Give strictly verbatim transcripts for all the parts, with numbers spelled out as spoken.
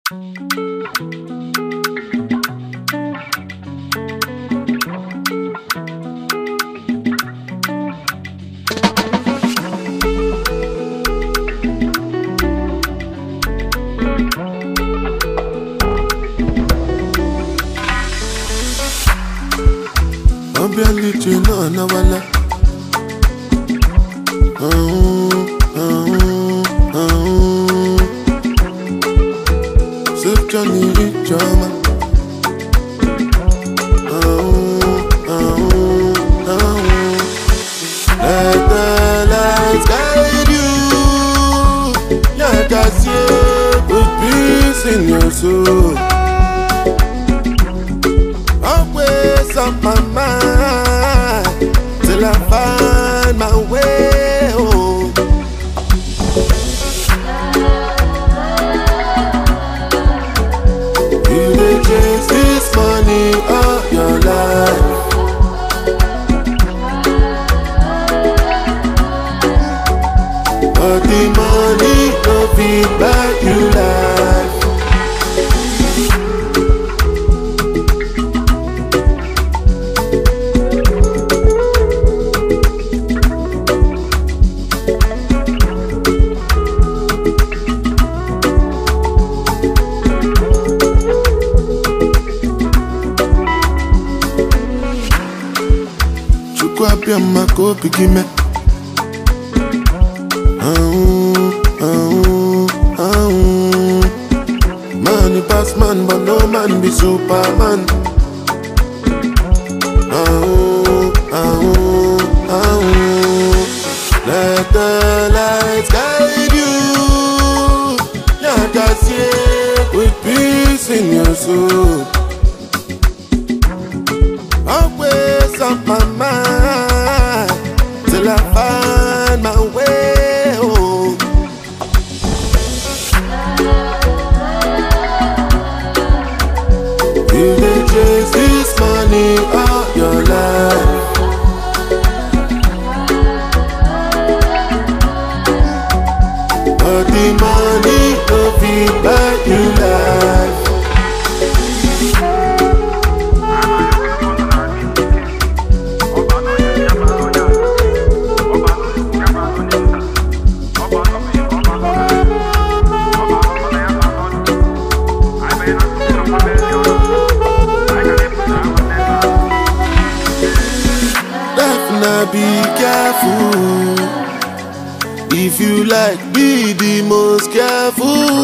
Barely you know no wala. Oh, oh, oh. Sip Johnny Jama. Oh, oh, oh. Let the lights guide you. Yeah, that's you. Put peace in your soul. Always on my mind till I find my way home. You dey chase this money all your life, but the money no fit buy you life. Chukwa mako pigime. Oh, oh, oh. Man pass man, but no man be Superman. Oh, oh, oh. Let the lights guide you. Yeah, that's it. With peace in your soul. Always on my mind till I find my way home. You dey chase this money all your life, but the money no fit buy you life. Be careful. If you like, be the most careful.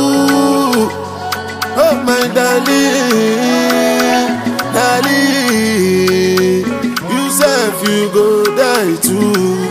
Oh my darling, darling, you said you go die too.